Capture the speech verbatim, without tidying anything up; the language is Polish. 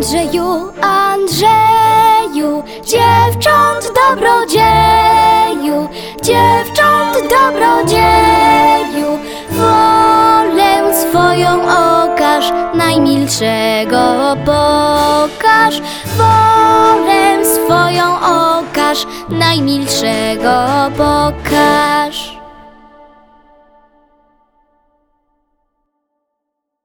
Andrzeju, Andrzeju, dziewcząt dobrodzieju, dziewcząt dobrodzieju, wolę swoją okaż, najmilszego pokaż. Wolę swoją okaż, najmilszego pokaż.